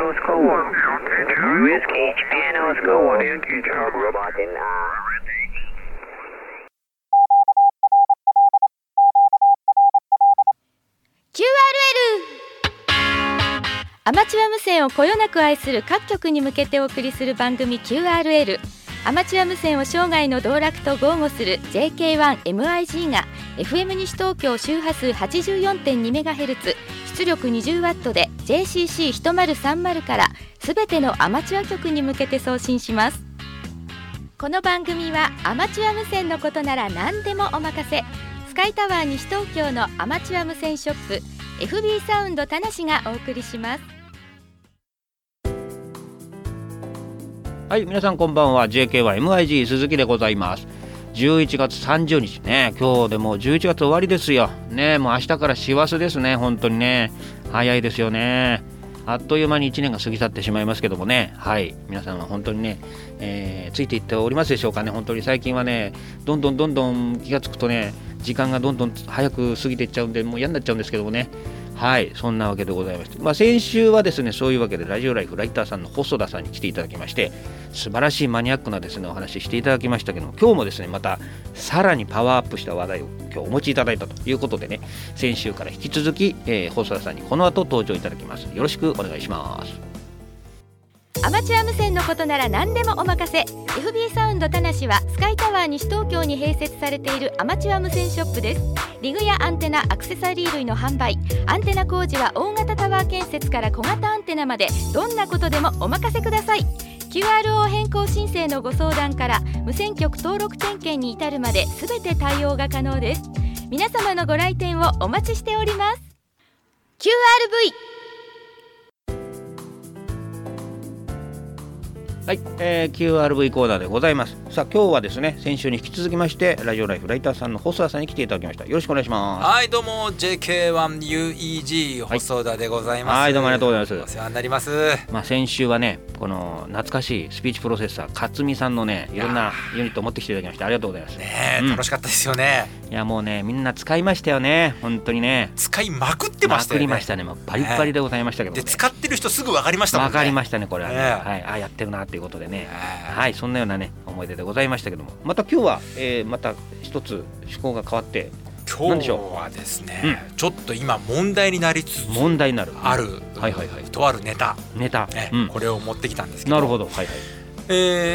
Oscar 1. Whiskey, Japan Oscar 1. Robot in QRL アマチュア無線をこよなく愛する各局に向けてお送りする番組 QRL。 アマチュア無線を生涯の道楽と豪語する JK1MIG が FM 西東京周波数 84.2MHz 出力 20W で JCC1030 からすべてのアマチュア局に向けて送信します。この番組はアマチュア無線のことなら何でもお任せ、スカイタワー西東京のアマチュア無線ショップ FB サウンド田無がお送りします。 はい、皆さんこんばんは。 JK1MIG 鈴木でございます。11月30日ね、今日でもう11月終わりですよね。もう明日から師走ですね。本当にね、早いですよね。あっという間に1年が過ぎ去ってしまいますけどもね。はい、皆さんは本当にね、ついていっておりますでしょうかね。本当に最近はね、どんどん気がつくとね、時間がどんどん早く過ぎていっちゃうんで、もう嫌になっちゃうんですけどもね。はい、そんなわけでございまして、先週はですね、そういうわけでラジオライフライターさんの細田さんに来ていただきまして、素晴らしいマニアックなですねお話ししていただきましたけども、今日もですねまたさらにパワーアップした話題を今日お持ちいただいたということでね、先週から引き続き、細田さんにこの後登場いただきます。よろしくお願いします。 アマチュア無線のことなら何でもお任せ。 FB サウンド田無はスカイタワー西東京に併設されているアマチュア無線ショップです。リグやアンテナ、アクセサリー類の販売、アンテナ工事は大型タワー建設から小型アンテナまで、どんなことでもお任せください。 QRO 変更申請のご相談から無線局登録点検に至るまで全て対応が可能です。皆様のご来店をお待ちしております。 QRV。 はい、QRV コーナーでございます。さあ今日はですね、先週に引き続きましてラジオライフライターさんの細田さんに来ていただきました。よろしくお願いします。 はい、どうも JK1UEG 細田でございます。 はい、どうもありがとうございます。 お世話になります。 先週はね、この懐かしいスピーチプロセッサー勝美さんのね、いろんなユニットを持ってきていただきましてありがとうございますね。楽しかったですよね。 いやもうね、みんな使いましたよね。本当にね、 使いまくってましたよね。 まくりましたね。もうバリバリでございましたけどね。 で使ってる人すぐ分かりましたもんね。 分かりましたね、これはね。はい、やってるなっていうことでね。はい、そんなようなね思い出でございましたけども、また今日は、また一つ趣向が変わって、 今日はですね、ちょっと今問題になりつつあるとあるネタ、これを持ってきたんですけど。 なるほど。はいはい。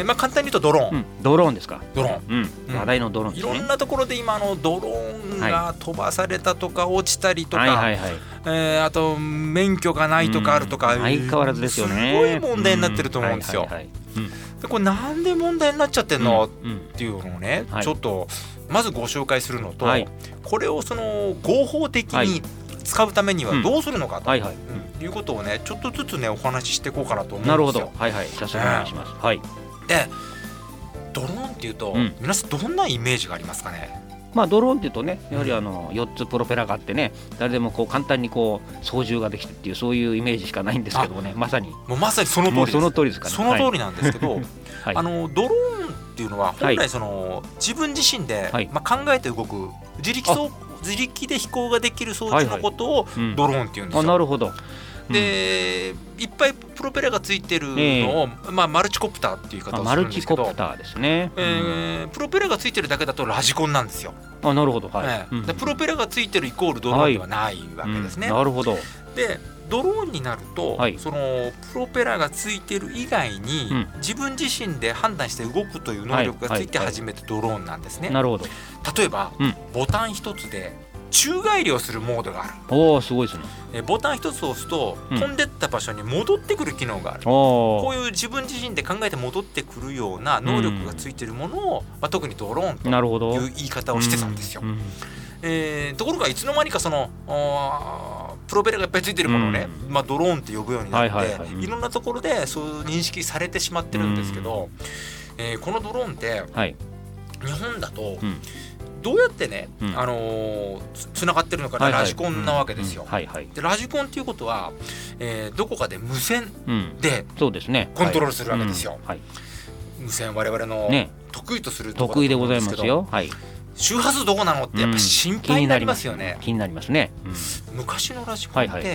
簡単に言うとドローン、 ドローンですか。 ドローン、 話題のドローンですね。 いろんなところで今ドローンが飛ばされたとか落ちたりとか、あと免許がないとかあるとか、 相変わらずですよね。 すごい問題になってると思うんですよ。でこれなんで問題になっちゃってんのっていうのをね、ちょっとまずご紹介するのと、これをその合法的に使うためにはどうするのかということをね、ちょっとずつねお話ししていこうかなと思うんですよ。 なるほど。はいはい。早速お願いします。はい。 でドローンっていうと、皆さんどんなイメージがありますかね。 ドローンっていうとね、やはり4つプロペラがあってね、誰でもこう簡単にこう操縦ができてっていう、そういうイメージしかないんですけどもね。まさにその通りです。 その通りですかね。 その通りなんですけど、ドローンっていうのは本来その自分自身で考えて動く自力で飛行ができる装置のことをドローンっていうんですよ。 なるほど。 でいっぱいプロペラがついてるのを、マルチコプターっていう言い方をするんですけど、 マルチコプターですね。 プロペラがついてるだけだとラジコンなんですよ。 なるほど。 でプロペラがついてるイコールドローンではないわけですね。 なるほど。 でドローンになると、そのプロペラがついてる以外に、自分自身で判断して動くという能力がついて初めてドローンなんですね。 なるほど。 例えば、ボタン一つで宙返りをするモードがある。 おー、すごいですね。 ボタン一つ押すと、飛んでった場所に戻ってくる機能がある。こういう自分自身で考えて戻ってくるような能力がついているものを、特にドローンという言い方をしてたんですよ。ところがいつの間にかそのプロペラがいっぱいついてるものをね、ドローンって呼ぶようになって、いろんなところでそういう認識されてしまってるんですけど、このドローンって日本だとどうやってね、つながってるのかな、ラジコンなわけですよ。でラジコンっていうことは、どこかで無線でコントロールするわけですよ。無線我々の得意とするところだと思うんですけど、周波数どこなのってやっぱ心配になりますよね。 気になりますね。 昔のラジコンって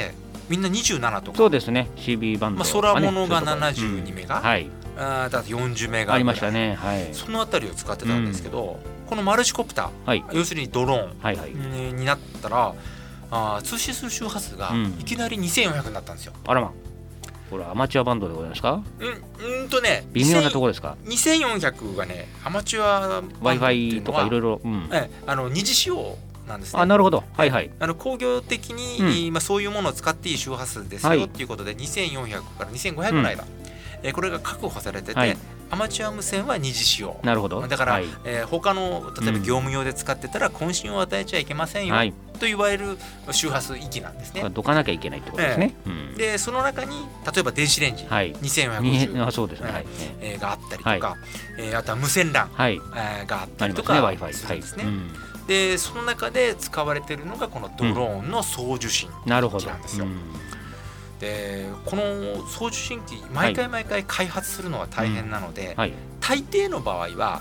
みんな27とか。 そうですね CB バンド、 空物が72メガ、 はい、 だと40メガありましたね、はい、 そのあたりを使ってたんですけど、このマルチコプター、 はい、 要するにドローン、 はいはい、 になったら通信する周波数がいきなり2400になったんですよ。 あらま、これアマチュアバンドでございますか？ 微妙なところですか ？2400がね、アマチュアバンドっていう Wi-Fi とかいろいろ二次使用なんですね。 あ、なるほど、はいはい、 工業的に、そういうものを使っていい周波数ですよっていうことで、2400から2500の間、これが確保されてて、アマチュア無線は二次使用。 なるほど。 だから、他の例えば業務用で使ってたら渾身を与えちゃいけませんよ、と言われる周波数域なんですね。 どかなきゃいけないってことですね。 でその中に例えば電子レンジ、2450、 そうですね、 があったりとか、あとは無線 LAN、があったりとかするんですね。でその中で使われているのがこのドローンの送受信機なんですよ。でこの送受信機毎回開発するのは大変なので、大抵の場合は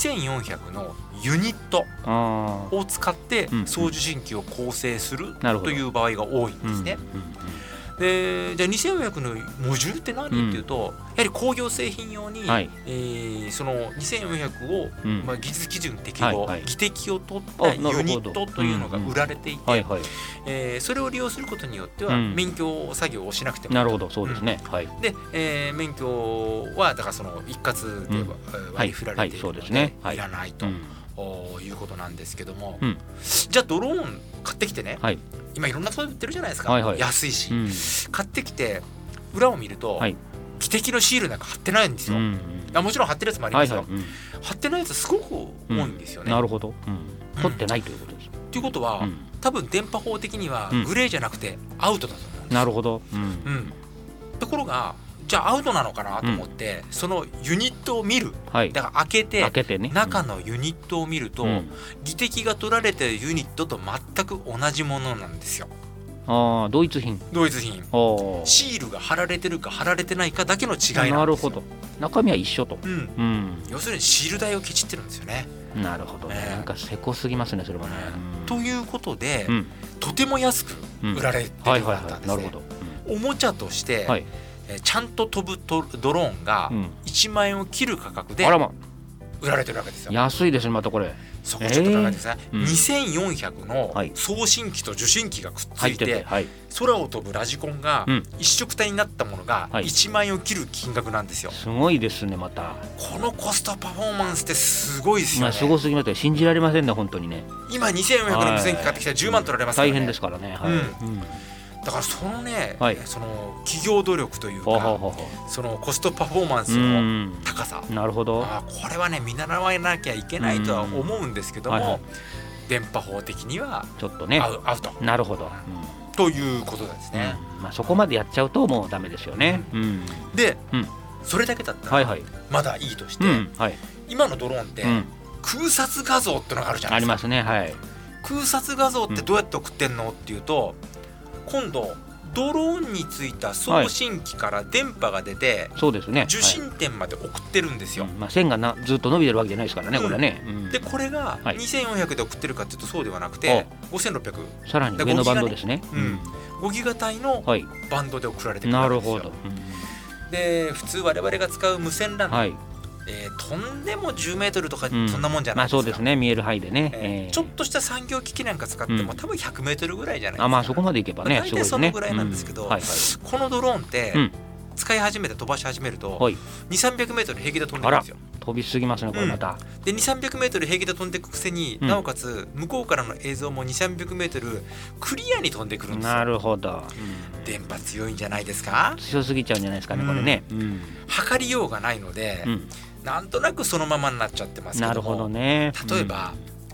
2400のユニットを使って送受信機を構成するという場合が多いんですね。でじゃあ2400のモジュールって何っていうと、やはり工業製品用に、その2400を、技術基準適合、技適を取ったユニットというのが売られていて、それを利用することによっては、免許作業をしなくてもいい。 なるほど、そうですね。 で、免許はだからその一括で割り振られているのでいらないということなんですけども、じゃあドローン買ってきてね、今いろんなそう売ってるじゃないですか、安いし、買ってきて裏を見ると、技適のシールなんか貼ってないんですよ。もちろん貼ってるやつもありますよ。貼ってないやつすごく多いんですよね。 なるほど、取ってないということです。 ということは、多分電波法的にはグレーじゃなくてアウトだと思うんです。 なるほど。 ところがじゃあアウトなのかなと思って、そのユニットを見る、だから開けて中のユニットを見ると、技適が取られているユニットと全く同じものなんですよ。 同一品。 シールが貼られてるか貼られてないかだけの違いなんですよ。 なるほど。中身は一緒と。 要するにシール代をケチってるんですよね。 なるほど。なんかせこすぎますね、それはね。 ということで、とても安く売られてるようになったんですね。おもちゃとして、ちゃんと飛ぶドローンが1万円を切る価格で売られてるわけですよ。 安いですね、またこれ。 そこちょっと高いですね。2400の送信機と受信機がくっついて、空を飛ぶラジコンが一色体になったものが1万円を切る金額なんですよ。 すごいですね、また。 このコストパフォーマンスってすごいですよね。 すごすぎますよ。信じられませんね、本当にね。 今2400の無線機買ってきたら10万取られますからね。 大変ですからね。 だからそのね、その企業努力というか、そのコストパフォーマンスの高さ、 なるほど。 これはね見習わなきゃいけないとは思うんですけども、電波法的にはちょっとねアウト。 なるほど。 ということですね。 そこまでやっちゃうともうダメですよね。 で、それだけだったらまだいいとして、今のドローンって空撮画像ってのがあるじゃないですか。 ありますね。 空撮画像ってどうやって送ってんのっていうと、今度ドローンについた送信機から電波が出て、受信点まで送ってるんですよ。 線がずっと伸びてるわけじゃないですからね、これね。 でこれが2400で送ってるかっていうとそうではなくて、5600、 さらに上のバンドですね。 5ギガ帯のバンドで送られてくるわけですよ。 なるほど。 で普通我々が使う無線 LAN、飛んでも10メートルとかそんなもんじゃないですか。 そうですね、見える範囲でね。 ちょっとした産業機器なんか使っても多分100メートルぐらいじゃないですか。 そこまでいけばね、 大体そのぐらいなんですけど、このドローンって使い始めて飛ばし始めると200-300メートル平気で飛んでくるんですよ。 飛びすぎますね、これまた。 で200-300メートル平気で飛んでいくくせに、なおかつ向こうからの映像も200-300メートルクリアに飛んでくるんですよ。 なるほど。 電波強いんじゃないですか。 強すぎちゃうんじゃないですかね、これね。 測りようがないので、なんとなくそのままになっちゃってますけども。 なるほどね。 例えば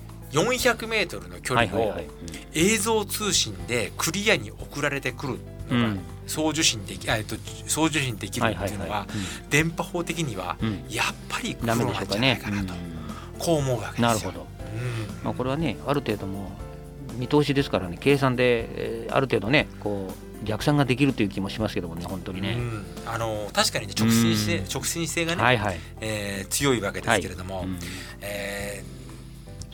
400メートルの距離を映像通信でクリアに送られてくるのが送受信できるっていうのは、電波法的にはやっぱり苦労なんじゃないかなと、こう思うわけですよ。 なるほど。これはね、ある程度も見通しですからね、計算である程度ね、こう逆算ができるという気もしますけどもね、本当にね。 確かにね、直進性がね、強いわけですけれども、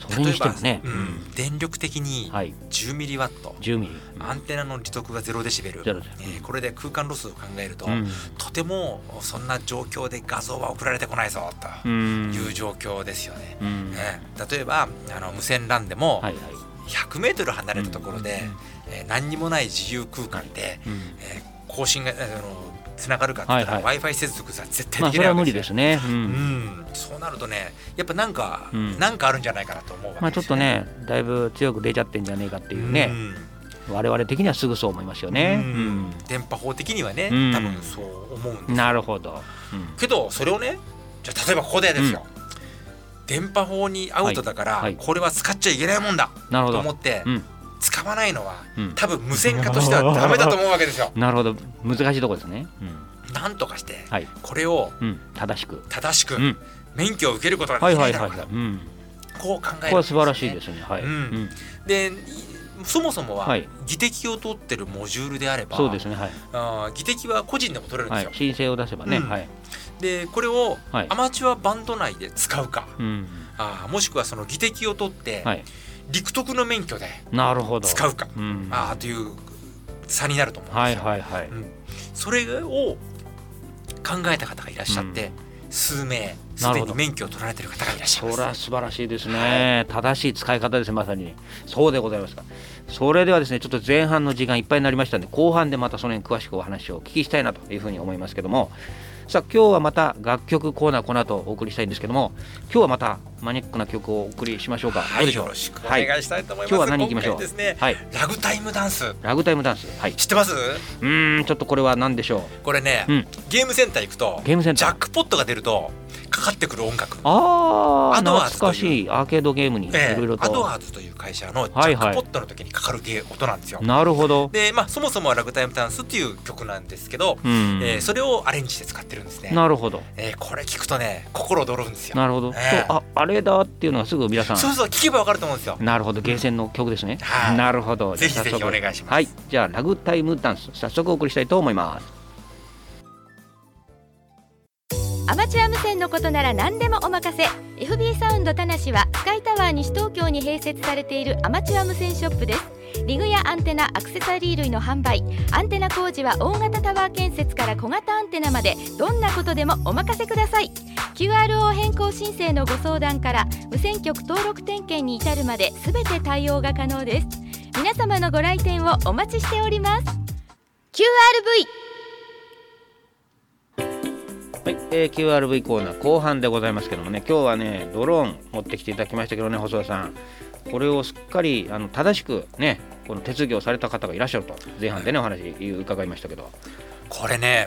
それにしてもね、 電力的に10ミリワット、アンテナの利得が0デシベル、これで空間ロスを考えると、とてもそんな状況で画像は送られてこないぞという状況ですよね。例えば無線 LAN でも100メートル離れたところで何にもない自由空間で更新がつながるかって言ったら Wi-Fi 接続は絶対できないわけですね。そうなるとね、やっぱなんかあるんじゃないかなと思うわけですよね。 ちょっとね、だいぶ強く出ちゃってんじゃねえかっていうね、我々的にはすぐそう思いますよね。 電波法的にはね、多分そう思うんですよ。 なるほど。 けどそれをね、じゃあ例えばここでですよ、電波法にアウトだからこれは使っちゃいけないもんだと思って使わないのは多分無線化としてはダメだと思うわけですよ。 なるほど、難しいところですね。 なんとかしてこれを正しく免許を受けることができないだろうか、こう考えるんですね。 これは素晴らしいですね。 でそもそもは技適を取ってるモジュールであれば、技適は個人でも取れるんですよ。 申請を出せばね。 でこれをアマチュアバンド内で使うか、もしくはその技適を取って陸徳の免許で使うかという差になると思うんですよ。それを考えた方がいらっしゃって、数名すでに免許を取られている方がいらっしゃいます。 それは素晴らしいですね。正しい使い方です。まさにそうでございますか。それではですね、ちょっと前半の時間いっぱいになりましたので、後半でまたその辺詳しくお話をお聞きしたいなというふうに思いますけども、さあ今日はまた楽曲コーナーこの後お送りしたいんですけども、今日はまたマニアックな曲をお送りしましょうか。どうでしょう。 よろしくお願いしたいと思います。 今日は何いきましょう。 ですね、ラグタイムダンス。知ってます？ ちょっとこれは何でしょう。 これね、ゲームセンター行くとジャックポットが出るとかかってくる音楽。 懐かしいアーケードゲームにいろいろと。 アドワーズという会社のジャックポットの時にかかる音なんですよ。 なるほど。 でそもそもはラグタイムダンスっていう曲なんですけど、それをアレンジして使ってるんですね。 なるほど。 これ聞くとね、心躍るんですよ。 なるほど。あれだっていうのがすぐ皆さん聞けばわかると思うんですよ。 なるほど。ゲーセンの曲ですね。なるほど。 ぜひぜひお願いします。 じゃあラグタイムダンス早速お送りしたいと思います。 アマチュア無線のことなら何でもお任せ。 FB サウンド田無はスカイタワー西東京に併設されているアマチュア無線ショップです。リグやアンテナ、アクセサリー類の販売、アンテナ工事は大型タワー建設から小型アンテナまでどんなことでもお任せください。 QRO 変更申請のご相談から無線局登録点検に至るまで全て対応が可能です。皆様のご来店をお待ちしております。 QRV QRV コーナー後半でございますけどもね、今日はねドローン持ってきていただきましたけどね、細田さん、これをすっかり正しくねこの手続きをされた方がいらっしゃると前半でねお話伺いましたけど、 これね、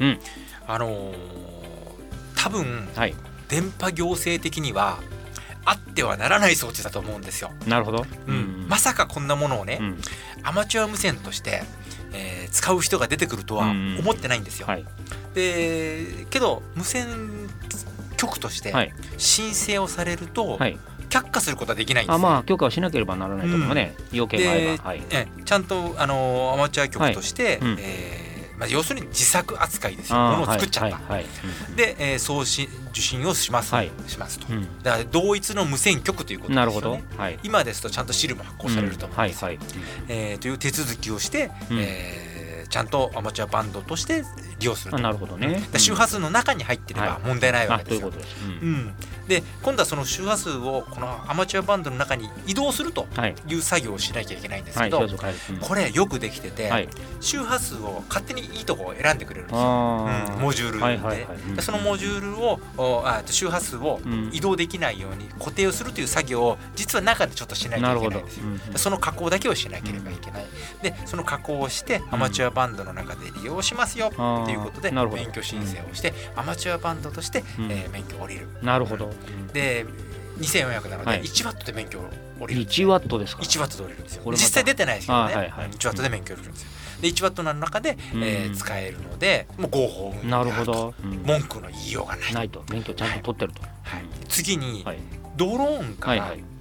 多分、電波行政的にはあってはならない装置だと思うんですよ。 なるほど。 まさかこんなものをね、アマチュア無線として使う人が出てくるとは思ってないんですよ。でけど無線局として申請をされると却下することはできないんですね。 許可をしなければならないとかね、要件があれば、 ちゃんとアマチュア局として、要するに自作扱いですよ。ものを作っちゃった。で、送信受信をしますと。だから同一の無線局ということですよね。今ですとちゃんとシールも発行されると思うんですよ。という手続きをして、ちゃんとアマチュアバンドとして利用すると。 なるほどね。 周波数の中に入っていれば問題ないわけですよ。で今度はその周波数をこのアマチュアバンドの中に移動すするという作業をしなきゃいけないんですけど、これよくできてて、周波数を勝手にいいところを選んでくれるんですよ。モジュールでそのモジュールを周波数を移動できないように固定をするという作業を実は中でちょっとしなきゃいけないんですよ。その加工だけをしなければいけない。でその加工をしてアマチュアバンドの中で利用しますよということで免許申請をしてアマチュアバンドとして免許を降りる。 なるほど。 で2400なので1ワットで免許を降りる。 1ワットですか。 1ワットで降りるんですよ。実際出てないですけどね。1ワットで免許を降りるんですよ。で1ワットの中で使えるのでもう合法運なるほど。 文句の言いようがない。 ないと。免許ちゃんと取ってると。 次にドローンから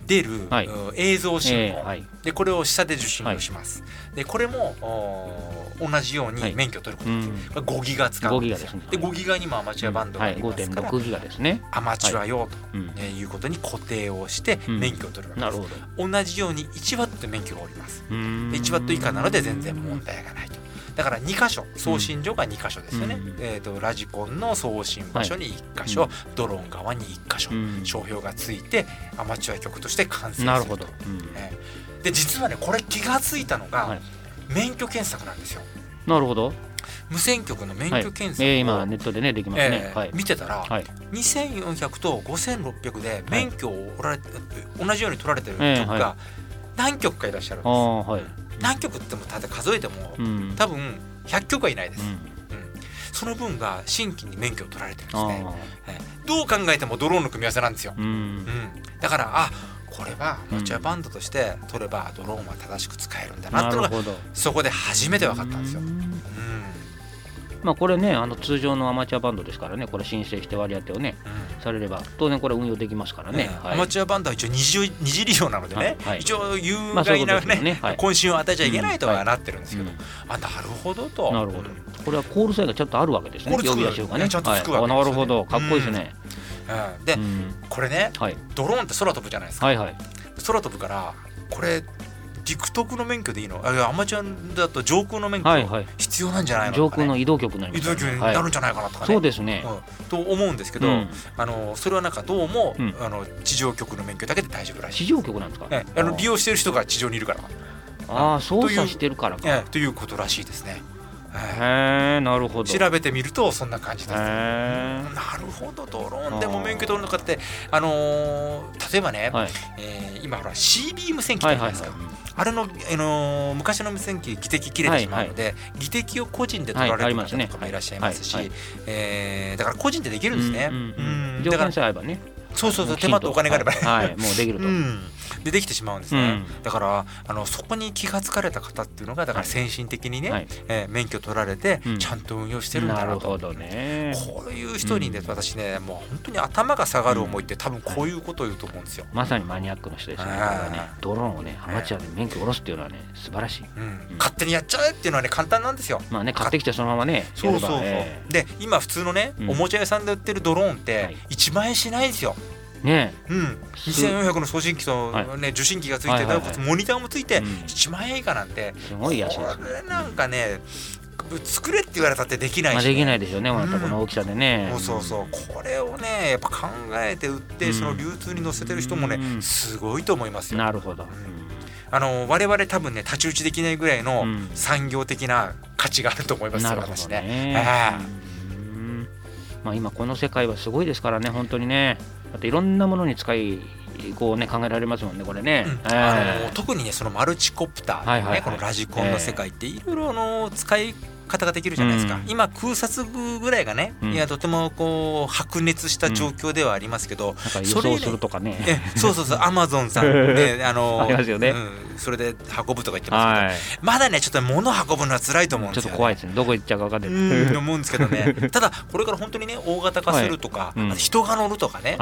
出る、 はい、 映像信号、 はい、 でこれを下で受信をします、はい、でこれも同じように免許を取ることができる、5ギガ使うんですよ。で5ギガにもアマチュアバンドがありますから、 5.6 ギガですね。 アマチュア用ということに固定をして免許を取るわけです、同じように1ワットで免許が下ります。1ワット以下なので全然問題がないと。だから2箇所、送信所が2箇所ですよね、ラジコンの送信場所に1箇所、ドローン側に1箇所、商標がついてアマチュア局として完成すると。 なるほど。 で実はねこれ気がついたのが、免許検索なんですよ。 なるほど。 無線局の免許検索を、 今ネットでねできますね、 見てたら、2400と5600で免許を同じように取られてる局が何局かいらっしゃるんです、何曲っても数えても、多分100曲はいないです、その分が新規に免許を取られてるんですね、どう考えてもドローンの組み合わせなんですよ、だからこれはアマチュアバンドとして取ればドローンは正しく使えるんだなっていうのがそこで初めて分かったんですよ。 まあこれね通常のアマチュアバンドですからね、これ申請して割り当てをね、されれば当然これ運用できますからね、 アマチュアバンドは一応二次利用なのでね、一応有害なね渾身を与えちゃいけないとはなってるんですけど、なるほどと。 なるほど。これはコールサインがちゃんとあるわけですね。呼び出しがねちゃんとつくわけですね。 なるほど、かっこいいですね。 でこれねドローンって空飛ぶじゃないですか。空飛ぶからこれ陸徳の免許でいいの？アマチュアだと上空の免許必要なんじゃないの？ 上空の移動局になります。 移動局になるんじゃないかなとかね。 そうですね。 と思うんですけど、それはなんかどうも地上局の免許だけで大丈夫らしい。 地上局なんですか？ 利用してる人が地上にいるから。 操作してるからか。 ということらしいですね。 なるほど。 調べてみるとそんな感じです。なるほど。ドローンでも免許取るのかって、例えばね、今ほら CB 無線機ってあるじゃないですか。あれの、昔の無線機技的切れてしまうので、技的を個人で取られる方とかもいらっしゃいますし、だから個人でできるんですね。 条件さえあればね。 そう手間とお金があればね、 もうできると。 できてしまうんですね。だからそこに気がつかれた方っていうのがだから先進的にね、免許取られてちゃんと運用してるんだなと。こういう人にね、私ねもう本当に頭が下がる思いって多分こういうことを言うと思うんですよ。 まさにマニアックの人ですね。ドローンをねアマチュアで免許を下ろすっていうのはね素晴らしい。勝手にやっちゃえっていうのはね簡単なんですよ。 まあね、買ってきてそのままね。 そうで今普通のねおもちゃ屋さんで売ってるドローンって1万円しないんですよ。2400の送信機と受信機がついて、なおかつモニターもついて1万円以下なんて、 すごい安い。 これなんかね作れって言われたってできないし、 できないですよね、またこの大きさでね。 これをねやっぱ考えて売ってその流通に乗せてる人もねすごいと思いますよ。 なるほど。 我々多分ね太刀打ちできないぐらいの産業的な価値があると思いますよ、私ね。 今この世界はすごいですからね、本当にね。だっていろんなものに使い考えられますもんね、これね。 特にねそのマルチコプターね、このラジコンの世界っていろいろ使い方ができるじゃないですか。今空撮ぐらいがね、とてもこう白熱した状況ではありますけど、 輸送するとかね。 アマゾンさんでありますよね。 それで運ぶとか言ってますけど、まだねちょっと物運ぶのは辛いと思うんですよ。 ちょっと怖いですね。どこ行っちゃうか分かんない思うんですけどね。ただこれから本当にね大型化するとか、人が乗るとかね、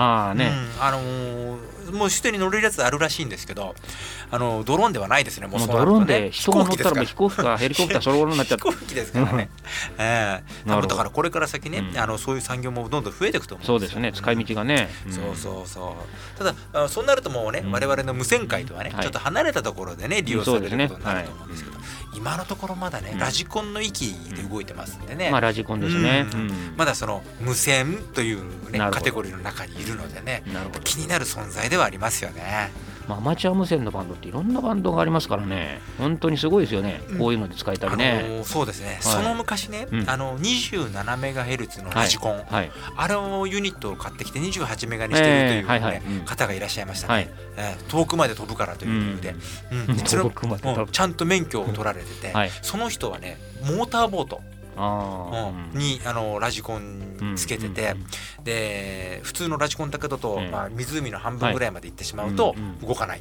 もうすでに乗れるやつあるらしいんですけど、ドローンではないですね。もうドローンで人が乗ったら飛行機かヘリコプターそのものになっちゃって。 飛行機ですからね。だからこれから先ね、そういう産業もどんどん増えていくと思うんですよ。 そうですね。使い道がね。 ただそうなるともうね我々の無線界とはねちょっと離れたところでね利用されることになると思うんですけど、今のところまだねラジコンの域で動いてますんでね。 ラジコンですね。 まだその無線というカテゴリーの中にいるのでね、気になる存在ではありますよね。 アマチュア無線のバンドっていろんなバンドがありますからね、本当にすごいですよね。こういうので使えたりね。 そうですね。その昔ね、27メガヘルツのラジコン、あれをユニットを買ってきて28メガにしてるという方がいらっしゃいましたね。遠くまで飛ぶからという理由で、ちゃんと免許を取られてて、その人はねモーターボートにラジコンつけてて、で普通のラジコンだけだと湖の半分ぐらいまで行ってしまうと動かないと。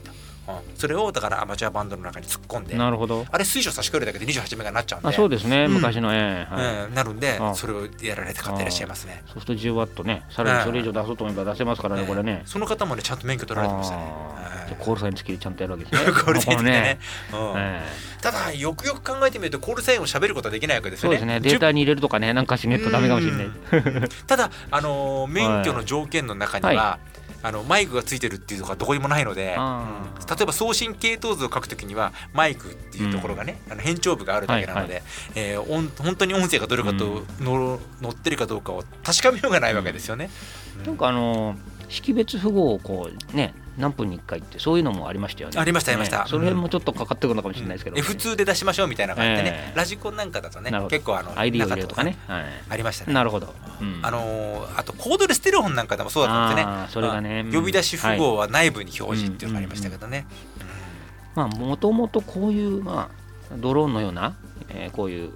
それをだからアマチュアバンドの中に突っ込んで、 なるほど。 あれ水晶差し替えるだけで28メガになっちゃうんで。 そうですね、昔のなるんでそれをやられた方いらっしゃいますね。 そうすると10ワットね、さらにそれ以上出そうと思えば出せますからね、これね。 その方もねちゃんと免許取られてましたね。 コールサイン付きでちゃんとやるわけですね。 コールサイン付きでね。ただよくよく考えてみるとコールサインを喋ることはできないわけですよね。 そうですね、データに入れるとかね、なんかしねえとダメかもしれない。 ただ免許の条件の中にはマイクがついてるっていうところはどこにもないので、例えば送信系統図を書くときにはマイクっていうところがね、変調部があるだけなので、本当に音声がどれかと載ってるかどうかを確かめようがないわけですよね。 なんか識別符号をこうね、何分に1回ってそういうのもありましたよね。 ありましたありました。 その辺もちょっとかかってくるのかもしれないですけど、 F2 で出しましょうみたいな感じでね、ラジコンなんかだとね結構 ID を入れるとかね、 ありましたね。 なるほど。 あとコードレステレフォンなんかでもそうだったんですね。 それがね、 呼び出し符号は内部に表示っていうのがありましたけどね。 もともとこういうドローンのようなこういう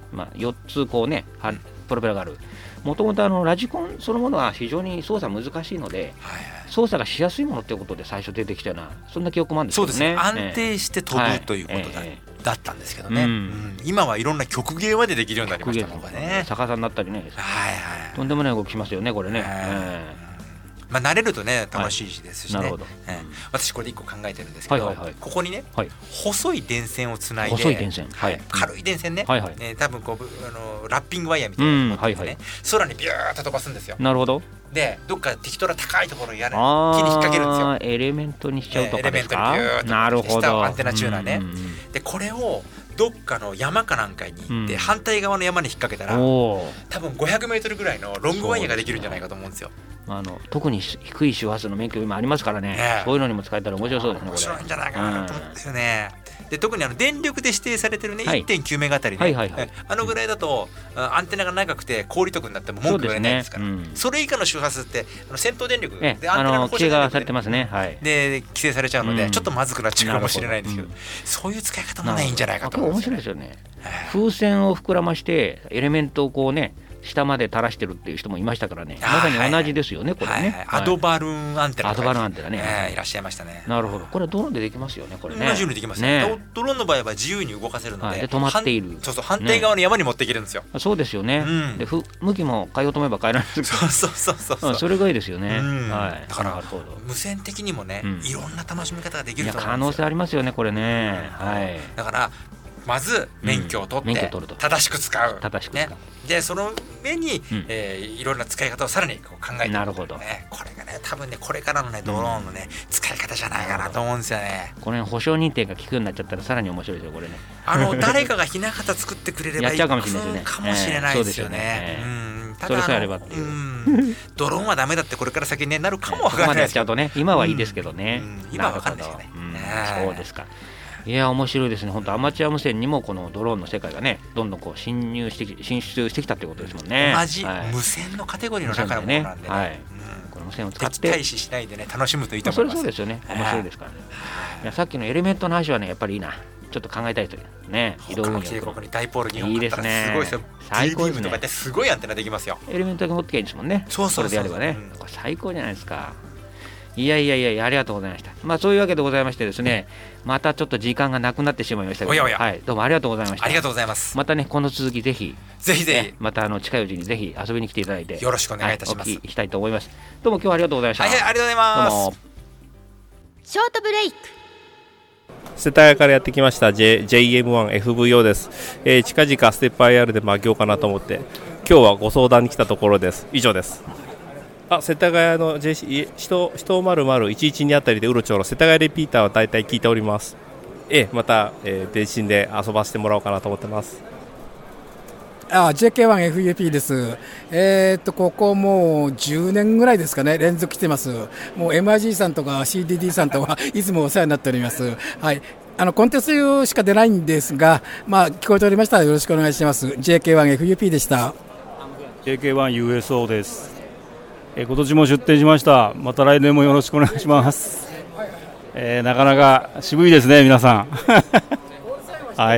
4つこうねプロペラがある。もともとラジコンそのものは非常に操作難しいので、操作がしやすいものということで最初出てきたような、そんな記憶もあるんですけどね。 そうですね、安定して飛ぶということだったんですけどね。今はいろんな曲芸までできるようになりましたもんね。 逆さになったりね、とんでもない動きしますよね、これね。 慣れるとね楽しいですしね。私これで1個考えてるんですけど、ここにね細い電線をつないで、軽い電線ね、多分こうラッピングワイヤーみたいなのを持ってね、空にビューッと飛ばすんですよ。 なるほど。 でどっか適当な高いところに木に引っ掛けるんですよ。 エレメントにしちゃうとかですか。 エレメントにビューッとしたアンテナチューナーね。でこれをどっかの山かなんかに行って反対側の山に引っ掛けたら、多分500メートルぐらいのロングワイヤーができるんじゃないかと思うんですよ。 特に低い周波数の免許今ありますからね、そういうのにも使えたら面白そうですね。 面白いんじゃないかなと思うんですよね。で特に電力で指定されてるね 1.9 メガあたりね、ぐらいだとアンテナが長くて氷得になっても文句が言えないですから、それ以下の周波数って先頭電力でアンテナの規制がされてますね。 で規制されちゃうのでちょっとまずくなっちゃうかもしれないんですけど、そういう使い方もねいいんじゃないかと思うんですよね。 面白いですよね。風船を膨らましてエレメントをこうね下まで垂らしてるっていう人もいましたからね。まさに同じですよね、これね。 アドバルーンアンテナ、 アドバルーンアンテナね、 いらっしゃいましたね。 なるほど。これドローンでできますよね、これね。 同じようにできますね。ドローンの場合は自由に動かせるので、 止まっている。 そうそう、反対側の山に持っていけるんですよ。 そうですよね。で向きも変えようと思えば変えられる。 そうそれがいいですよね。 だから無線的にもね、いろんな楽しみ方ができると思うんですよ。 可能性ありますよね、これね。 だからまず免許を取って正しく使う。でその上にいろんな使い方をさらにこう考えていく。 なるほど。 これがね多分ねこれからのねドローンのね使い方じゃないかなと思うんですよね。 これ保証認定が効くようになっちゃったらさらに面白いですよこれね。 誰かがひな形作ってくれればいいかもしれないですよね。 それさえあればっていう。 ドローンはダメだってこれから先になるかもわからないですけどね。今はいいですけどね。 今はわかんないですよね。 そうですか。いや面白いですね。本当アマチュア無線にもこのドローンの世界がねどんどんこう進出してきたってことですもんね。 同じ無線のカテゴリーの中のものなんでね。 この無線を使って敵対視しないでね楽しむといいと思います。 そうですよね。面白いですからね。いやさっきのエレメントの話はねやっぱりいいな。ちょっと考えたいというね。 移動運用とにダイポール2本買ったらすごいですよ。最高ですね。とかってすごいアンテナできますよ。 エレメントだけ持ってきゃいいんですもんね。それでやればね。これ最高じゃないですか。いやありがとうございました。そういうわけでございましてですね、またちょっと時間がなくなってしまいましたけど、どうもありがとうございました。 ありがとうございます。 またねこの続きぜひまた近いうちにぜひ遊びに来ていただいてよろしくお願いいたします。 お聞きしたいと思います。どうも今日はありがとうございました。 ありがとうございます。 どうも。ショートブレイク。 世田谷からやってきました JM1FVO です。近々ステップ IR で負けようかなと思って今日はご相談に来たところです。以上です。世田谷の 1000112 あたりでうろちょろ世田谷リピーターは大体聞いております。また、電信で遊ばせてもらおうかなと思ってます。 JK1FUP です。ここもう10年ぐらいですかね、連続来てます。もう MIG さんとか CDD さんとかいつもお世話になっております。コンテストしか出ないんですが、聞こえておりましたらよろしくお願いします。JK1FUP でした。 JK1USO です。今年も出展しました。また来年もよろしくお願いします。なかなか渋いですね皆さんはい、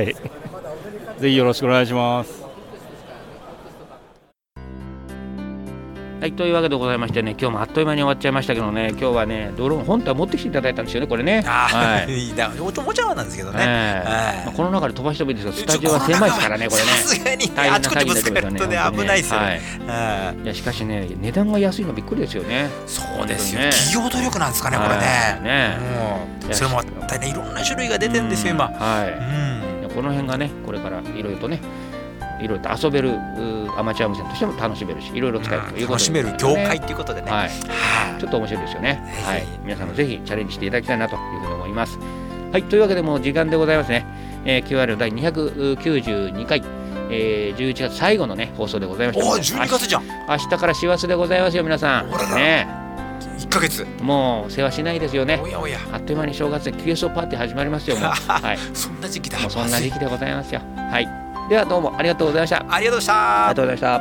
ぜひよろしくお願いします。 はい、というわけでございましてね、今日もあっという間に終わっちゃいましたけどね、今日はねドローン本体持ってきていただいたんですよね、これね。 はい、いいな、おもちゃなんですけどね、 まあ、この中で飛ばしてもいいですが、スタジオは狭いですからね、これね。 さすがにあちこちぶつかるとね、危ないですよね。 いや、しかしね、値段が安いのびっくりですよね。 そうですよ、企業努力なんですかね、これね。それもまたね、いろんな種類が出てるんですよ、今。この辺がね、これからいろいろとね、いろいろと遊べるアマチュア無線としても楽しめるし、いろいろ使えるということで、楽しめる業界ということでね、ちょっと面白いですよね。皆さんもぜひチャレンジしていただきたいなというふうに思います。はい、というわけでもう時間でございますね。QR 第292回、11月最後のね放送でございました。 12月じゃん。 明日から師走でございますよ、皆さん。ね。 1ヶ月もう世話しないですよね。 おやおや、 あっという間に正月で QSO パーティー始まりますよ。もうはい、 そんな時期だ。 もうそんな時期でございますよ。はい、ではどうもありがとうございました。 ありがとうございました。 ありがとうございま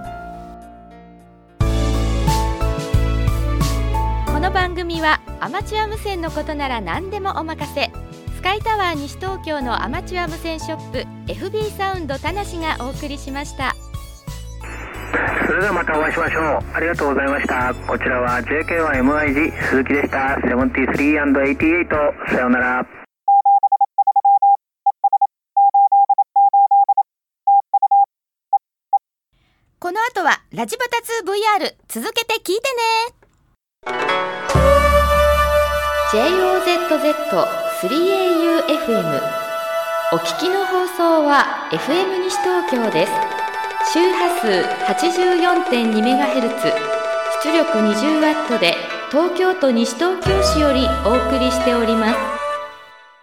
した。この番組はアマチュア無線のことなら何でもお任せ、スカイタワー西東京のアマチュア無線ショップ FB サウンド田無がお送りしました。 それではまたお会いしましょう。ありがとうございました。こちらは JK1MIG 鈴木でした。73&88、さようなら。 この後はラジバタ 2VR 続けて聞いてね。 JOZZ3AUFM お聞きの放送は FM 西東京です。周波数 84.2MHz、 出力 20W で東京都西東京市よりお送りしております。